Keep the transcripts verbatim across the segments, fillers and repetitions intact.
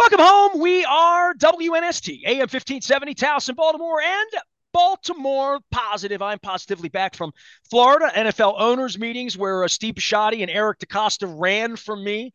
Welcome home. We are W N S T, A M fifteen seventy, Towson, Baltimore, and Baltimore Positive. I'm positively back from Florida, N F L owners meetings where uh, Steve Bisciotti and Eric DeCosta ran from me.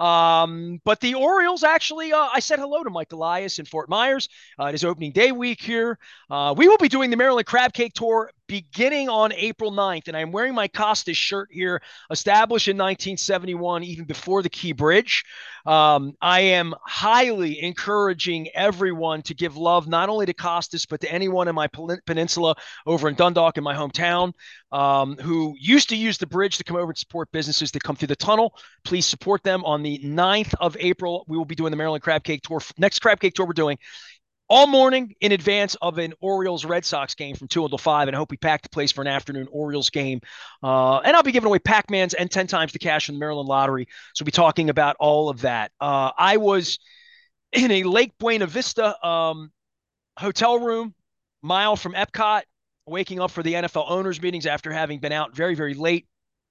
Um, but the Orioles actually, uh, I said hello to Mike Elias in Fort Myers. Uh, it is opening day week here. Uh, we will be doing the Maryland Crab Cake Tour beginning on April ninth, and I'm wearing my Costas shirt here, established in nineteen seventy-one, even before the Key Bridge. Um, I am highly encouraging everyone to give love not only to Costas, but to anyone in my peninsula over in Dundalk, in my hometown, um, who used to use the bridge to come over and support businesses that come through the tunnel. Please support them. On the ninth of April, we will be doing the Maryland Crab Cake Tour. Next Crab Cake Tour we're doing all morning in advance of an Orioles-Red Sox game from two until five, and I hope we pack the place for an afternoon Orioles game. Uh, and I'll be giving away Pac-Mans and ten times the cash from the Maryland Lottery. So we'll be talking about all of that. Uh, I was in a Lake Buena Vista um, hotel room, mile from Epcot, waking up for the N F L owners meetings after having been out very, very late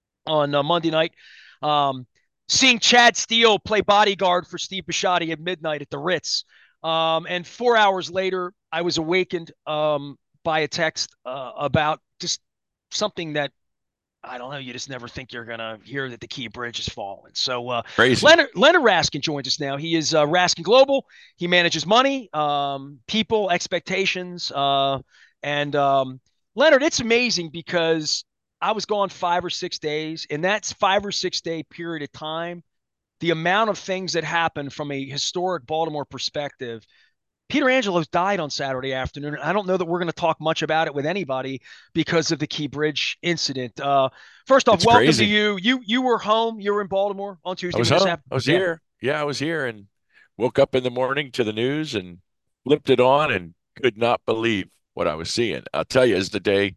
on uh, Monday night. Um, seeing Chad Steele play bodyguard for Steve Bisciotti at midnight at the Ritz. Um, and four hours later, I was awakened um, by a text uh, about just something that, I don't know, you just never think you're going to hear that the Key Bridge has fallen. So uh, Crazy. Leonard, Leonard Raskin joins us now. He is uh, Raskin Global. He manages money, um, people, expectations. Uh, and um, Leonard, it's amazing because I was gone five or six days. In that five or six day period of time, the amount of things that happened from a historic Baltimore perspective. Peter Angelos died on Saturday afternoon. I don't know that we're going to talk much about it with anybody because of the Key Bridge incident. Uh, first off, It's welcome crazy. to you. You you were home. You were in Baltimore on Tuesday. I was when this home. happened. I was Yeah. here. Yeah, I was here and woke up in the morning to the news and flipped it on and could not believe what I was seeing. I'll tell you, as the day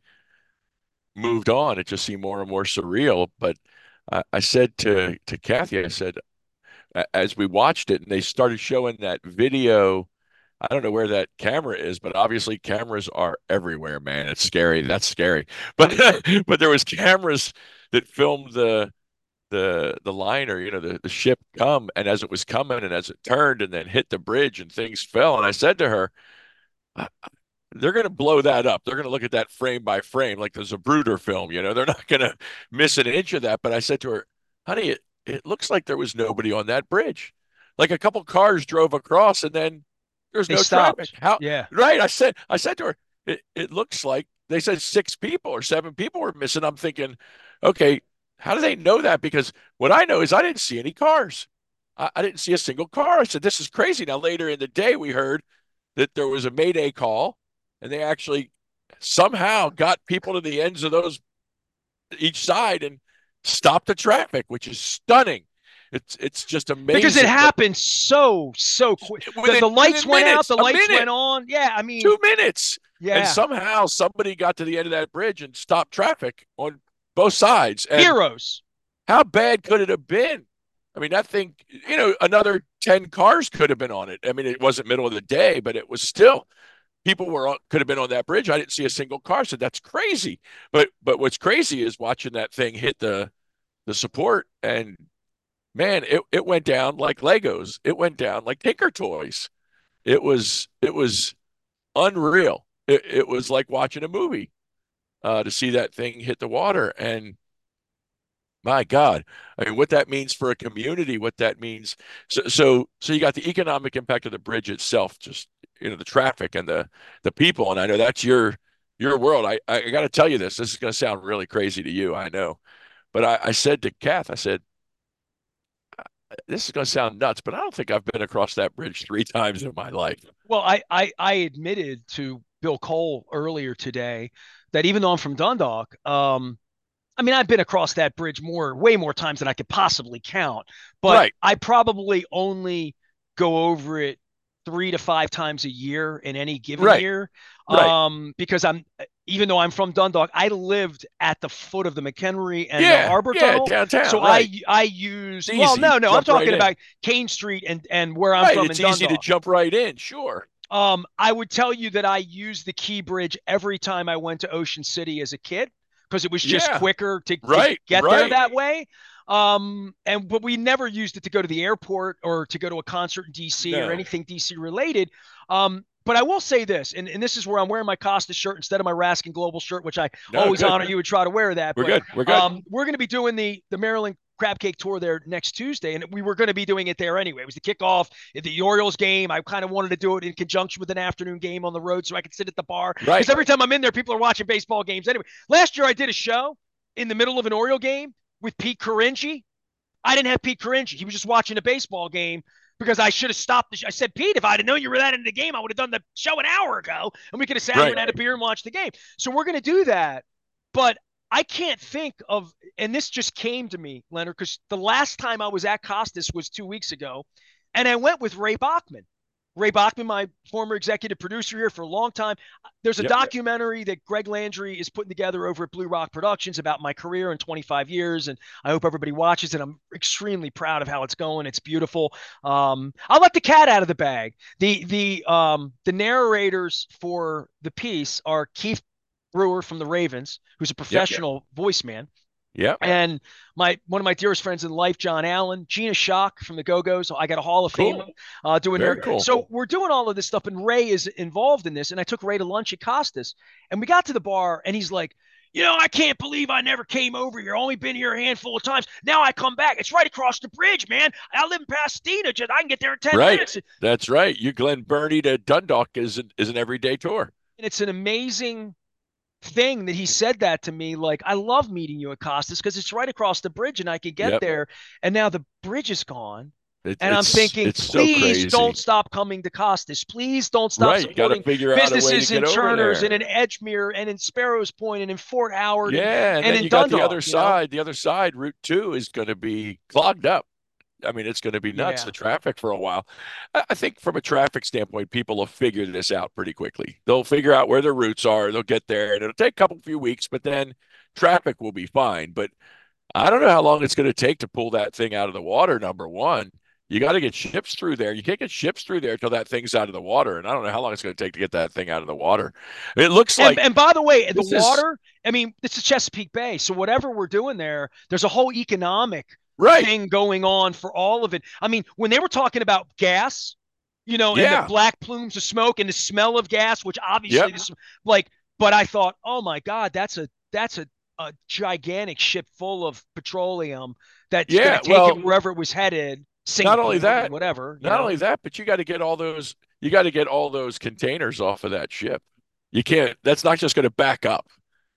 moved on, it just seemed more and more surreal. But I, I said to to Kathy, I said, as we watched it and they started showing that video, I don't know where that camera is, but obviously cameras are everywhere, man. It's scary. That's scary. But but there was cameras that filmed the the the liner, you know, the, the ship come, and as it was coming and as it turned and then hit the bridge and things fell. And I said to her, they're going to blow that up. They're going to look at that frame by frame like there's a Zapruder film, you know, they're not going to miss an inch of that. But I said to her, honey, it, it looks like there was nobody on that bridge. Like a couple cars drove across and then there's They no traffic. stopped. How? Yeah. Right. I said, I said to her, it, it looks like they said six people or seven people were missing. I'm thinking, okay, how do they know that? Because what I know is I didn't see any cars. I, I didn't see a single car. I said, this is crazy. Now, later in the day, we heard that there was a Mayday call and they actually somehow got people to the ends of those each side and stopped the traffic, which is stunning. It's it's just amazing. Because it happened so, so quick. The, the lights went minutes, out, the lights minute, went on. Yeah, I mean. Two minutes. Yeah. And somehow somebody got to the end of that bridge and stopped traffic on both sides. And heroes. How bad could it have been? I mean, that thing, you know, another ten cars could have been on it. I mean, it wasn't middle of the day, but it was still, people were on, could have been on that bridge. I didn't see a single car. So that's crazy. But but what's crazy is watching that thing hit the the support, and man, it, it went down like Legos. It went down like Tinker Toys. It was it was unreal. It, it was like watching a movie uh, to see that thing hit the water. And my God, I mean, what that means for a community, what that means. So, so, so you got the economic impact of the bridge itself, just, you know, the traffic and the, the people. And I know that's your, your world. I, I got to tell you this, this is going to sound really crazy to you. I know, but I, I said to Kath, I said, this is going to sound nuts, but I don't think I've been across that bridge three times in my life. Well, I, I, I admitted to Bill Cole earlier today that even though I'm from Dundalk, um, I mean, I've been across that bridge more, way more times than I could possibly count, but right. I probably only go over it three to five times a year in any given right. year. Right. Um, because I'm, even though I'm from Dundalk, I lived at the foot of the McHenry and yeah, the Arbor yeah, Tunnel. downtown. So right. I, I use, it's well, easy. no, no, jump I'm talking right about in. Kane Street and, and where I'm right. from it's in easy Dundalk. to jump right in. Sure. Um, I would tell you that I used the Key Bridge every time I went to Ocean City as a kid because it was just yeah. quicker to, right, to get right. there that way. Um, and but we never used it to go to the airport or to go to a concert in D C or No. anything D C related. Um, but I will say this, and, and this is where I'm wearing my Costa shirt instead of my Raskin Global shirt, which I No, always good. honor you would try to wear that. We're But good. We're good. um, we're going to be doing the the Maryland Crab Cake Tour there next Tuesday, and we were going to be doing it there anyway. It was the kickoff at the Orioles game. I kind of wanted to do it in conjunction with an afternoon game on the road so I could sit at the bar. Right. Because every time I'm in there, people are watching baseball games anyway. Last year, I did a show in the middle of an Oriole game with Pete Caringi. I didn't have Pete Caringi. He was just watching a baseball game because I should have stopped the show. I said, Pete, if I'd have known you were that into the game, I would have done the show an hour ago, and we could have sat Right. here and had a beer and watched the game. So we're going to do that. But I can't think of, and this just came to me, Leonard, because the last time I was at Costas was two weeks ago, and I went with Ray Bachman. Ray Bachman, my former executive producer here for a long time. There's a Yep. documentary that Greg Landry is putting together over at Blue Rock Productions about my career in twenty-five years, and I hope everybody watches it. I'm extremely proud of how it's going. It's beautiful. Um, I'll let the cat out of the bag. The the um, the narrators for the piece are Keith Brewer from the Ravens, who's a professional voice man. Yeah. And my one of my dearest friends in life, John Allen, Gina Shock from the Go-Go's. I got a Hall of Cool. Fame uh, doing Very there. cool. So we're doing all of this stuff, and Ray is involved in this. And I took Ray to lunch at Costas, and we got to the bar, and he's like, you know, I can't believe I never came over here. Only been here a handful of times. Now I come back. It's right across the bridge, man. I live in Pasadena. Just I can get there in ten Right. minutes. That's right. You Glen Burnie to Dundalk is an, is an everyday tour. And it's an amazing thing that he said that to me. Like, I love meeting you at Costas because it's right across the bridge and I could get Yep. there. And now the bridge is gone. It, And I'm it's- thinking, it's so please crazy. don't stop coming to Costas. Please don't stop Right. You got to supporting figure out a way to businesses in get over Turners there. and in Edgemere and in Sparrows Point and in Fort Howard. and- Yeah, and, and then in you got the Dundalk, other you know? side. The other side, Route Two, is going to be clogged up. I mean, it's going to be nuts, Yeah. the traffic for a while. I I think from a traffic standpoint, people will figure this out pretty quickly. They'll figure out where their routes are. They'll get there, and it'll take a couple few weeks, but then traffic will be fine. But I don't know how long it's going to take to pull that thing out of the water, number one. You got to get ships through there. You can't get ships through there until that thing's out of the water. And I don't know how long it's going to take to get that thing out of the water. It looks And, like and by the way, the this is- water, I mean, this is Chesapeake Bay. So whatever we're doing there, there's a whole economic right. thing going on for all of it. I mean, when they were talking about gas, you know, and Yeah. the black plumes of smoke and the smell of gas, which obviously Yep. this, like, but I thought, oh my God, that's a that's a, a gigantic ship full of petroleum that's Yeah, gonna take well, it wherever it was headed. not only Singapore, that, whatever. you Not know? only that, but you got to get all those you got to get all those containers off of that ship. You can't that's not just going to back up.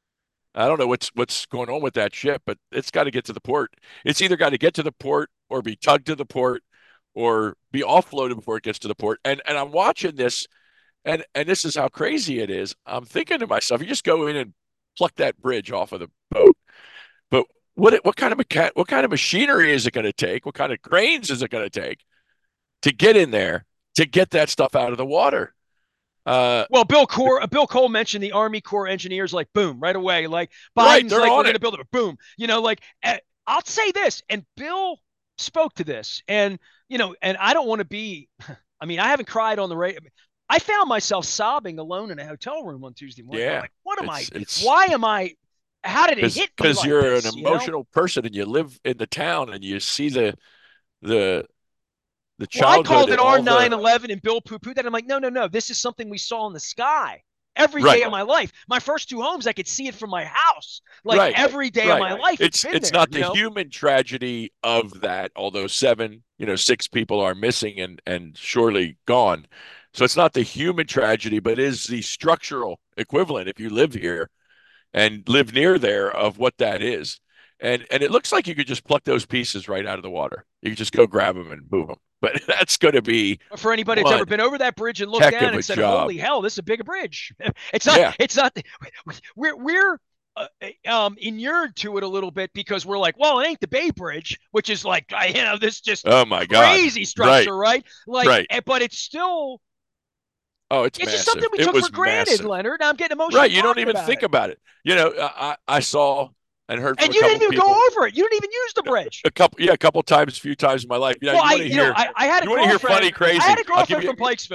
I don't know what's what's going on with that ship, but it's got to get to the port. It's either got to get to the port or be tugged to the port or be offloaded before it gets to the port. And and I'm watching this and and this is how crazy it is. I'm thinking to myself, you just go in and pluck that bridge off of the boat. But what what kind of mecha- what kind of machinery is it going to take? What kind of cranes is it going to take to get in there to get that stuff out of the water? Uh, Well, Bill Cole, uh, Bill Cole mentioned the Army Corps engineers, like boom, right away. Like Right, Biden's they're like, on we're it. going to build it, boom. You know, like uh, I'll say this, and Bill spoke to this, and you know, and I don't want to be. I mean, I haven't cried on the radio. I found myself sobbing alone in a hotel room on Tuesday morning. I'm Yeah, like, what am it's- I? it's- Why am I? How did it hit me? because like you're this, an you know? emotional person and you live in the town and you see the the the Well, I childhood called it and R all nine the eleven and Bill poo pooed that. I'm like, no, no, no. This is something we saw in the sky every Right. day of my life. My first two homes, I could see it from my house. Like Right. every day right. of my life. It's been it's there, not you the know? human tragedy of that, although seven, you know, six people are missing and and surely gone. So it's not the human tragedy, but is the structural equivalent if you live here and live near there of what that is. And and it looks like you could just pluck those pieces right out of the water. You could just go grab them and move them. But that's going to be For anybody that's one ever been over that bridge and looked heck down of a and said, job. "Holy hell, this is a bigger bridge." It's not. Yeah. It's not. We're we're uh, um inured to it a little bit because we're like, well, it ain't the Bay Bridge, which is like, I- you know, this just Oh my God. crazy structure, right? Like, Right. eh, but it's still. Oh, it's It's massive. just something we It took was for granted, massive. Leonard. I'm getting emotional. Right. You don't talking even about think it. about it. You know, I I saw and heard from And a you couple didn't even people go over it. You didn't even use the bridge. a couple yeah, a couple times, a few times in my life. You know, well, you I, want to you hear know, I, I had a you wanna hear girlfriend. funny, crazy? I had a I'll give girlfriend you- from Pikesville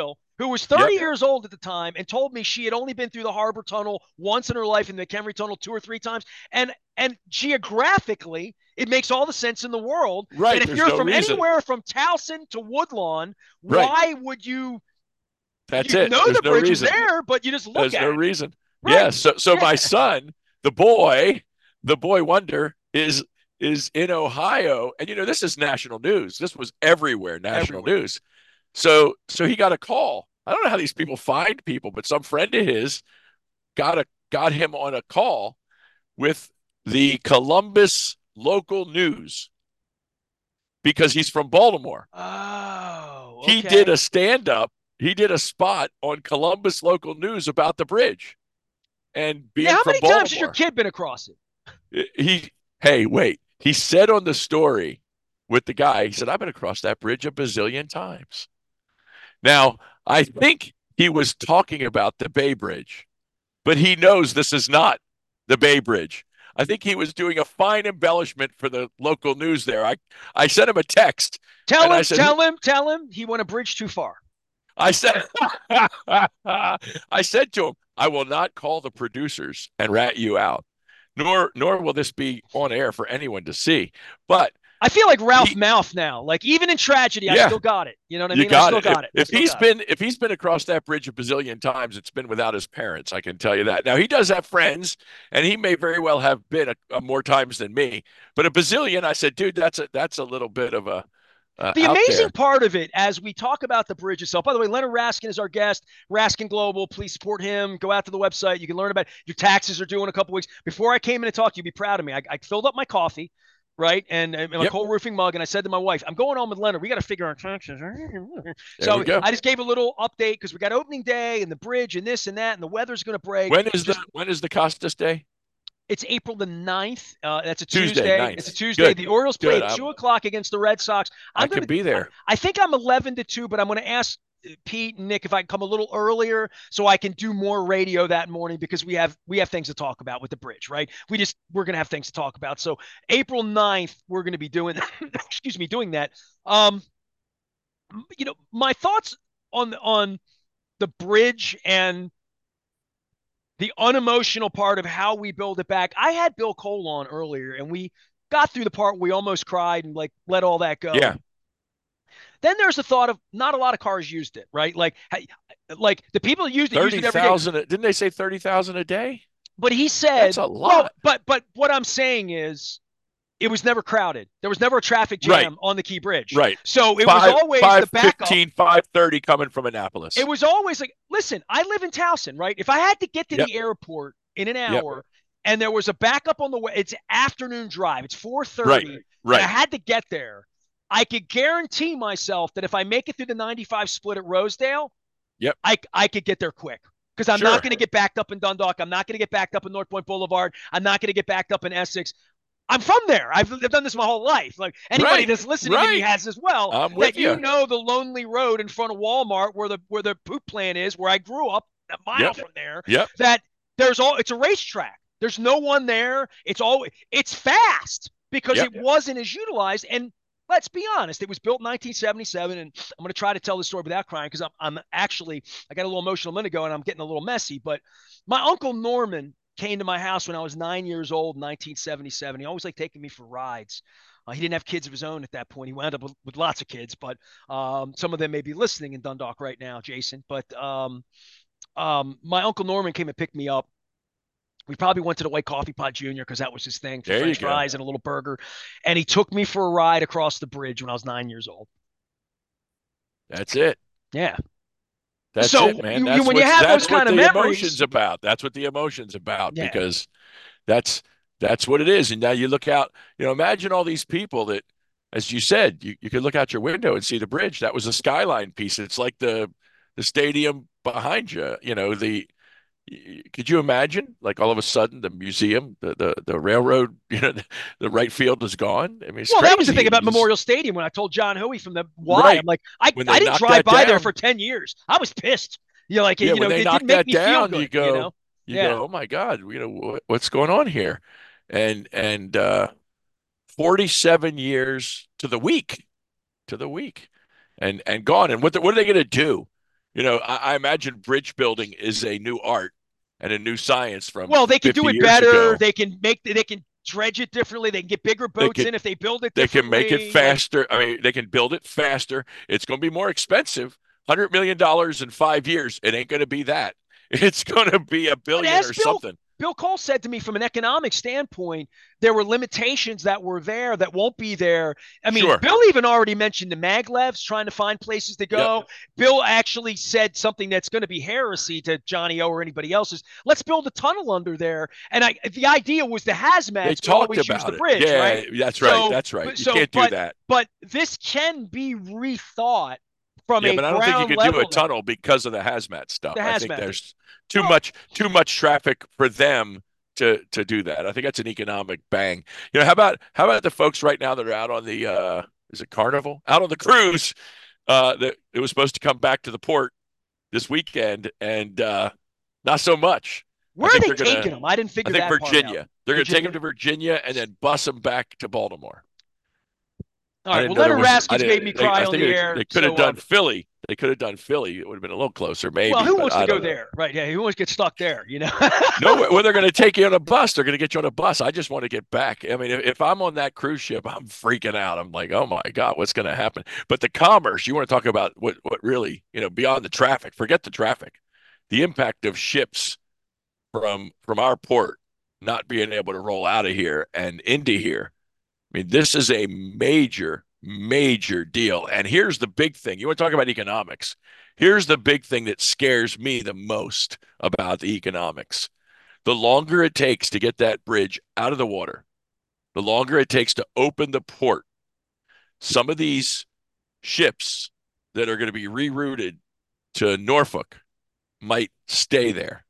who was Yep. thirty years old at the time and told me she had only been through the Harbor Tunnel once in her life and the McHenry Tunnel two or three times. And and geographically, it makes all the sense in the world that Right. if There's you're no from reason. anywhere from Towson to Woodlawn, Right. why would you That's you it. know There's the no bridge was reason. there, but you just look There's at no it. reason. Yeah. Right. So so my Yeah. son, the boy, the boy wonder is is in Ohio. And you know, this is national news. This was everywhere, national Everywhere. news. So so he got a call. I don't know how these people find people, but some friend of his got a got him on a call with the Columbus local news because he's from Baltimore. Oh, He did okay. a stand up, he did a spot on Columbus local news about the bridge and Now, being how from many times has your Baltimore. kid been across it? He, hey, wait, he said on the story with the guy, he said, I've been across that bridge a bazillion times. Now, I think he was talking about the Bay Bridge, but he knows this is not the Bay Bridge. I think he was doing a fine embellishment for the local news there. I, I sent him a text Tell and I him, said, tell him, tell him he went a bridge too far. I said, I said to him, I will not call the producers and rat you out, nor nor will this be on air for anyone to see. But I feel like Ralph he, Mouth now. Like even in tragedy, I yeah, still got it. You know what I you mean? I got still it. If, got it. I if still he's got it. been if he's been across that bridge a bazillion times, it's been without his parents. I can tell you that. Now he does have friends, and he may very well have been a, a more times than me. But a bazillion, I said, dude, that's a that's a little bit of a uh, The out amazing there. part of it, as we talk about the bridge itself, by the way, Leonard Raskin is our guest. Raskin Global, please support him. Go out to the website. You can learn about it. Your taxes are due in a couple weeks. Before I came in to talk to you, be proud of me. I, I filled up my coffee, right, and, and my Yep, cold roofing mug, and I said to my wife, I'm going on with Leonard. We got to figure out taxes. there we So go. I just gave a little update because we got opening day and the bridge and this and that, and the weather's going to break. When is the Just when is the Costas Day? It's April the ninth. Uh, that's a Tuesday, Tuesday. It's a ninth. Tuesday. Good, The Orioles play good. at two I'm o'clock against the Red Sox. I I'm going can to, be I, there. I think I'm eleven to two, but I'm going to ask Pete and Nick if I can come a little earlier so I can do more radio that morning because we have we have things to talk about with the bridge, right? We just we're going to have things to talk about. So April ninth, we're going to be doing excuse me, doing that. Um, you know, my thoughts on on the bridge and the unemotional part of how we build it back. I had Bill Cole on earlier, and we got through the part where we almost cried and like let all that go. Yeah, Then there's the thought of not a lot of cars used it, right? Like, like the people that used it used thirty it every day. thousand. Didn't they say thirty thousand a day? But he That's said, a well, lot. but but what I'm saying is it was never crowded. There was never a traffic Right, jam on the Key Bridge. right. So it was Five, always the five backup. fifteen, five thirty coming from It Annapolis. was always like, listen, I live in Towson, right? If I had to get to Yep, the airport in an yep. hour and there was a backup on the way, it's afternoon drive, it's Right, four thirty, and I right. had to get there, I could guarantee myself that if I make it through the ninety-five split at Rosedale, Yep. I, I could get there quick. Because I'm not Sure. going to get backed up in Dundalk. I'm not going to get backed up in North Point Boulevard. I'm not going to get backed up in Essex. I'm from there. I've, I've done this my whole life. Like anybody Right, that's listening to me right. has as well. I'm That with you you. know the lonely road in front of Walmart where the where the poop plant is, where I grew up, a mile Yep, from there. yep, That there's all it's a racetrack. There's no one there. It's all it's fast because yep. it wasn't as utilized. And let's be honest, it was built in nineteen seventy-seven, and I'm going to try to tell the story without crying because I'm, I'm actually I got a little emotional a minute ago and I'm getting a little messy. But my uncle Norman came to my house when I was nine years old, nineteen seventy-seven. He always liked taking me for rides. Uh, he didn't have kids of his own at that point. He wound up with, with lots of kids, but um, some of them may be listening in Dundalk right now, Jason. But um, um, my uncle Norman came and picked me up. We probably went to the White Coffee Pot Junior because that was his thing for There you French go. fries and a little burger. And he took me for a ride across the bridge when I was nine years old. That's it. Yeah. That's So it, man. you, you That's when you what have those that's what kind of the memories, emotions about. That's what the emotions about yeah. because that's that's what it is. And now you look out, you know, imagine all these people that, as you said, you, you could look out your window and see the bridge. That was a skyline piece. It's like the the stadium behind you, you know, the could you imagine like all of a sudden the museum, the the, the railroad, you know, the, the right field is gone? I mean, it's Well, that was the crazy. thing It about was Memorial Stadium when I told John Hoey from the Y. I'm right like, I, when I they didn't knocked drive that by there for down. ten years. I was pissed. You know, like, Yeah, you when know, they it didn't knock make that me feel down, you good, you go, know? you Yeah. go, oh my God, you know, what's going on here? And and uh forty-seven years to the week, to the week, and and gone. And what the, what are they going to do? You know, I, I imagine bridge building is a new art and a new science from Well, they can do fifty it years better. ago. They can make they can dredge it differently. They can get bigger They boats can in if they build it they can make it differently. Like, faster. I mean, they can build it faster. It's going to be more expensive. one hundred million dollars in five years. It ain't going to be that. It's going to be a but billion as or Bill something. Bill Cole said to me, from an economic standpoint, there were limitations that were there that won't be there. I mean, Sure. Bill even already mentioned the maglevs, trying to find places to Yep. go. Bill actually said something that's going to be heresy to Johnny O or anybody else's. Let's build a tunnel under there. And I, the idea was the They hazmats would talked always use the about it. bridge, Yeah, right? that's right. So, That's right. You so, can't do but, that. but this can be rethought from Yeah, a but I don't think you ground could do a level now. tunnel because of the hazmat stuff. The I think hazmat thing. there's too Well, much too much traffic for them to to do that. I think that's an economic bang. You know, how about how about the folks right now that are out on the uh is it Carnival? Out on the cruise uh that it was supposed to come back to the port this weekend and uh not so much. I where are think they they're gonna taking them? I didn't I figure think that part out. Virginia. They're gonna take them Virginia. to Virginia and then bus them back to Baltimore. All I right. didn't Well, know there Leonard was. I Raskins made me didn't. They, cry I on think the they, air. they could have So, done um, Philly. They could have done Philly. It would have been a little closer, well, maybe, who but wants to I go don't know. there? Right. Yeah. Who wants to get stuck there? You know? No, where they're going to take you on a bus. They're going to get you on a bus. I just want to get back. I mean, if, if I'm on that cruise ship, I'm freaking out. I'm like, oh my God, what's going to happen? But the commerce, you want to talk about what, what really, you know, beyond the traffic, forget the traffic, the impact of ships from from our port not being able to roll out of here and into here. I mean, this is a major, major deal. And here's the big thing. You want to talk about economics. Here's the big thing that scares me the most about the economics. The longer it takes to get that bridge out of the water, the longer it takes to open the port, some of these ships that are going to be rerouted to Norfolk might stay there.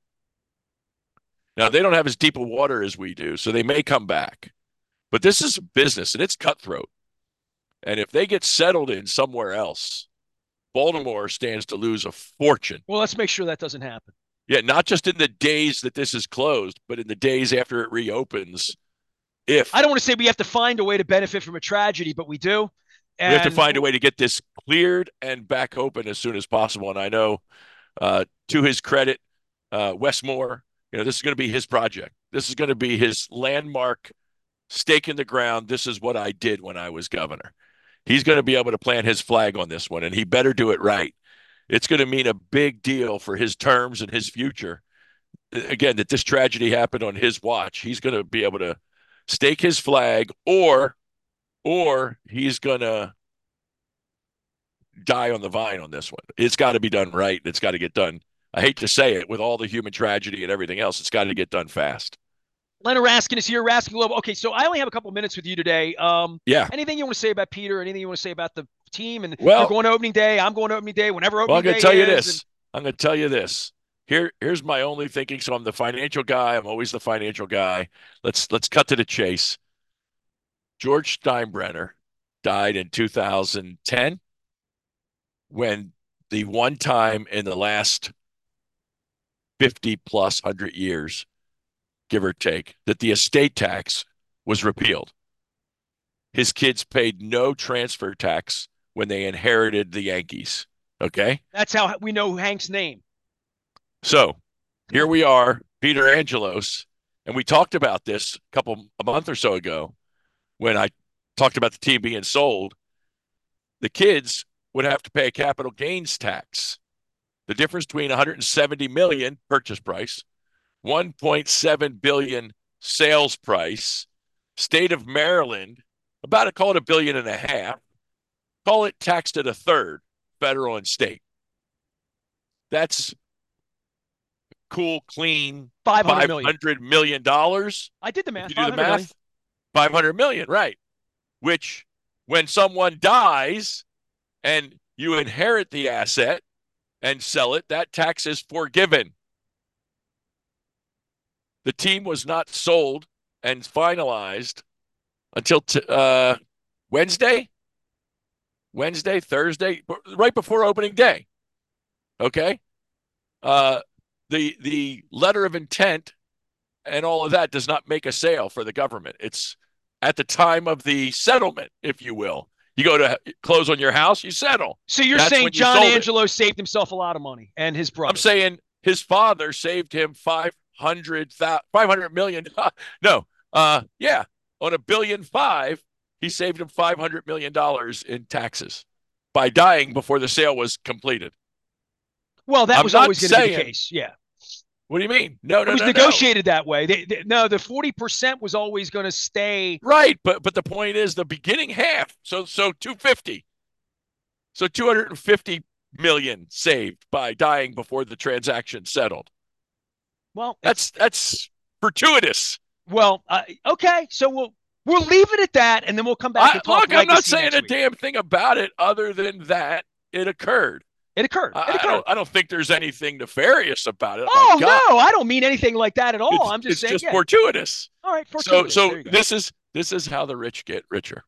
Now, they don't have as deep a water as we do, so they may come back. But this is a business and it's cutthroat. And if they get settled in somewhere else, Baltimore stands to lose a fortune. Well, let's make sure that doesn't happen. Yeah, not just in the days that this is closed, but in the days after it reopens. If I don't want to say we have to find a way to benefit from a tragedy, but we do. And we have to find a way to get this cleared and back open as soon as possible. And I know, uh, to his credit, uh, Wes Moore, you know, this is going to be his project. This is going to be his landmark stake in the ground. This is what I did when I was governor. He's going to be able to plant his flag on this one, and he better do it right. It's going to mean a big deal for his terms and his future. Again, that this tragedy happened on his watch. He's going to be able to stake his flag, or or he's going to die on the vine on this one. It's got to be done right. It's got to get done. I hate to say it, with all the human tragedy and everything else, it's got to get done fast. Leonard Raskin is here. Raskin Global. Okay, so I only have a couple minutes with you today. Um, Yeah. anything you want to say about Peter? Anything you want to say about the team? And well, you're going to opening day. I'm going to opening day. Whenever opening well, I'm going to tell you is, this. And... I'm going to tell you this. Here, here's my only thinking. So I'm the financial guy. I'm always the financial guy. Let's let's cut to the chase. George Steinbrenner died in two thousand ten, when the one time in the last fifty plus hundred years, give or take, that the estate tax was repealed. His kids paid no transfer tax when they inherited the Yankees. Okay. That's how we know Hank's name. So here we are, Peter Angelos, and we talked about this a couple a month or so ago when I talked about the team being sold. The kids would have to pay a capital gains tax. The difference between one hundred seventy million dollars purchase price, one point seven billion dollars sales price, state of Maryland, about a, call it a billion and a half, call it taxed at a third, federal and state. That's cool, clean five hundred five million. hundred million dollars. I did the math. If you do the math, million. five hundred million, right? Which, when someone dies and you inherit the asset and sell it, that tax is forgiven. The team was not sold and finalized until t- uh, Wednesday, Wednesday, Thursday, right before opening day. Okay. Uh, the the letter of intent and all of that does not make a sale for the government. It's at the time of the settlement, if you will. You go to close on your house, you settle. So you're That's saying when you John sold it. Angelo saved himself a lot of money and his brother? I'm saying his father saved him five hundred million. No, uh, yeah, on a billion five, he saved him five hundred million dollars in taxes by dying before the sale was completed. Well, that I'm was not always going to be the saying- case. Yeah. What do you mean? No, It no, was no, no. negotiated that way. They, they, no, the forty percent was always going to stay. Right, but but the point is the beginning half. So so two hundred fifty. So two hundred fifty million saved by dying before the transaction settled. Well, That's that's fortuitous. well, uh, okay. So we'll we'll leave it at that, and then we'll come back I, and talk. look, I'm not legacy saying next a week. damn thing about it other than that it occurred. It occurred. I, It occurred. I don't I don't think there's anything nefarious about it. Oh My God. no, I don't mean anything like that at all. It's, I'm just it's saying. just yeah. fortuitous. All right, So fortuitous. so There you go. this is this is how the rich get richer.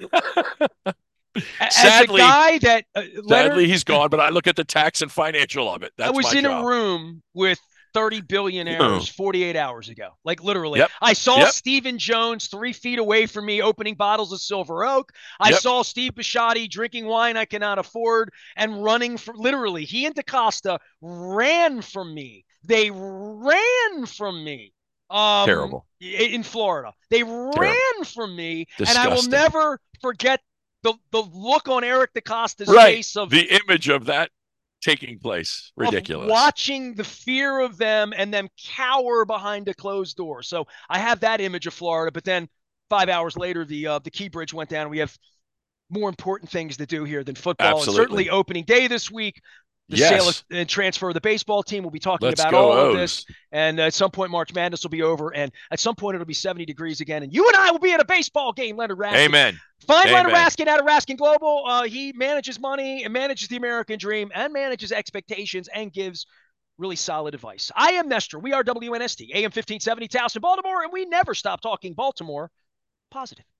As sadly- a guy that uh, Leonard, Sadly, he's gone, but I look at the tax and financial of it. That's I was my in job. a room with thirty billionaires Oh. forty-eight hours ago. Like literally. Yep. I saw Yep. Stephen Jones three feet away from me opening bottles of Silver Oak. I Yep. saw Steve Bisciotti drinking wine I cannot afford and running for literally. He and DaCosta ran from me. They ran from me. Um, Terrible. In Florida. They ran from me. And I will Disgusting. never forget the, the look on Eric DaCosta's Right. face of The image of that taking place. Ridiculous. of watching the fear of them and them cower behind a closed door. So I have that image of Florida, but then five hours later, the uh, the Key Bridge went down. And we have more important things to do here than football. Absolutely. And certainly opening day this week, the Yes. sale of, and transfer of the baseball team. We'll be talking Let's about go all of O's. this. And at some point, March Madness will be over. And at some point, it'll be seventy degrees again. And you and I will be at a baseball game, Leonard Raskin. Amen. Find Leonard Amen. Raskin out of Raskin Global. Uh, he manages money and manages the American dream and manages expectations and gives really solid advice. I am Nestor. We are W N S T, A M fifteen seventy, Towson, Baltimore, and we never stop talking Baltimore positive.